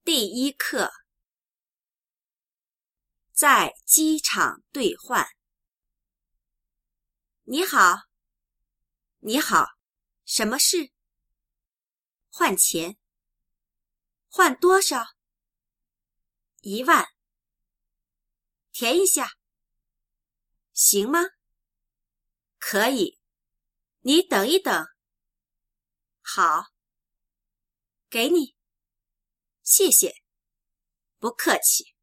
第一课，在机场兑换。你好，你好，什么事？换钱。换多少？1万。填一下。行吗？可以。你等一等。好。给你。谢谢。不客气。